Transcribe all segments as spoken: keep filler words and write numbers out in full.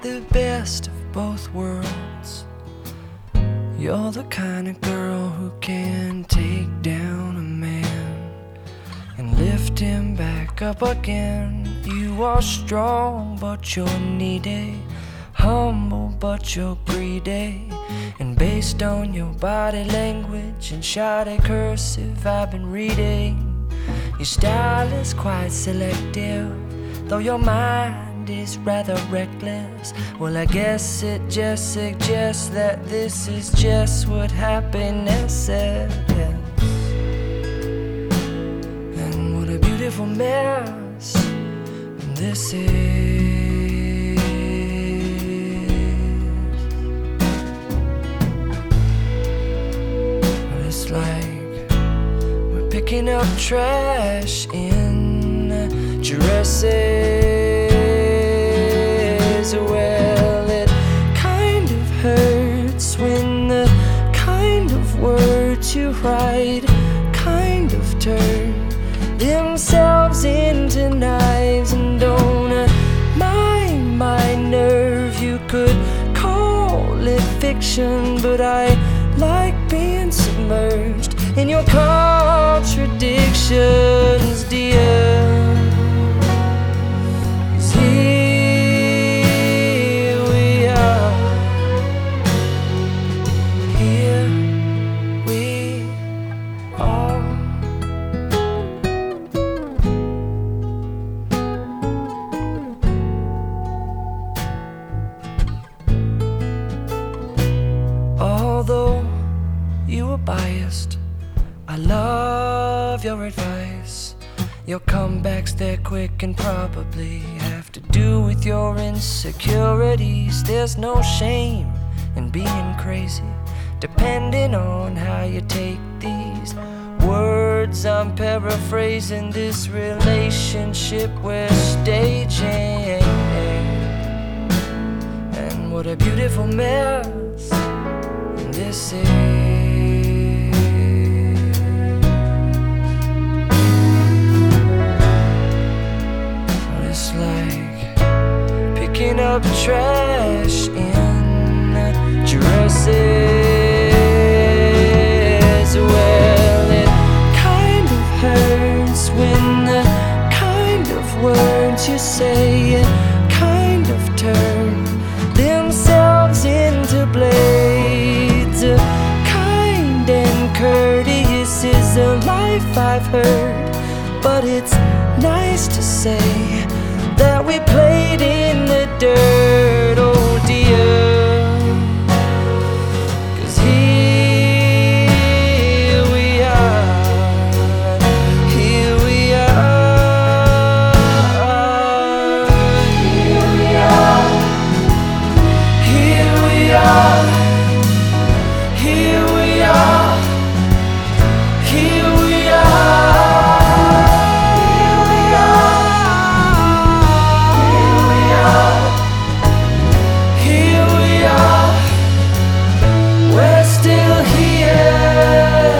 the best of both worlds. You're the kind of girl who can take down a man and lift him back up again. You are strong but you're needy, humble but you're greedy, and based on your body language and shoddy cursive I've been reading, your style is quite selective, though your mind is rather reckless. Well, I guess it just suggests that this is just what happiness is. And what a beautiful mess this is. Well, it's like we're picking up trash in dresses. Well, it kind of hurts when the kind of words you write kind of turn themselves into knives and don't mind my nerve. You could call it fiction, but I like being submerged in your contradictions, dear. Although you are biased, I love your advice. Your comebacks, they're quick and probably have to do with your insecurities. There's no shame in being crazy, depending on how you take these words. I'm paraphrasing this relationship we're staging. And what a beautiful mess this is. Well, it's like picking up trash in dresses. Well, it kind of hurts when the kind of words you say kind of turn themselves into blades. Kind and courteous is a life I've heard, but it's nice to say that we played in the dirt, oh dear. 'Cause here we are, here we are, here we are, here we are. Here we are, here we are, here we are, here we are, we're still here.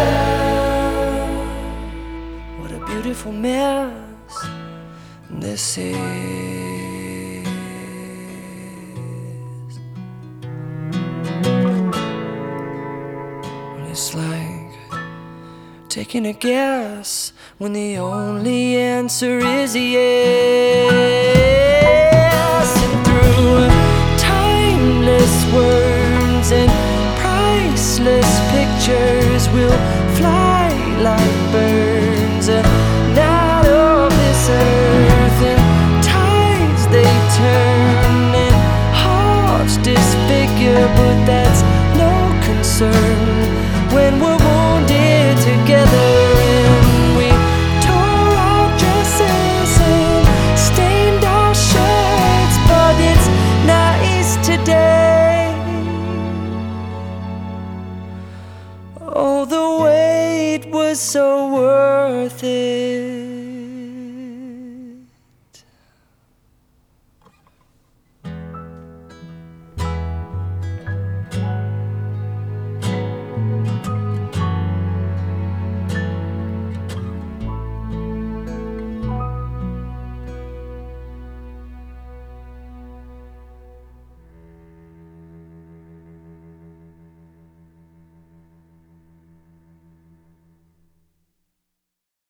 What a beautiful mess this is. It's like taking a guess when the only answer is yes.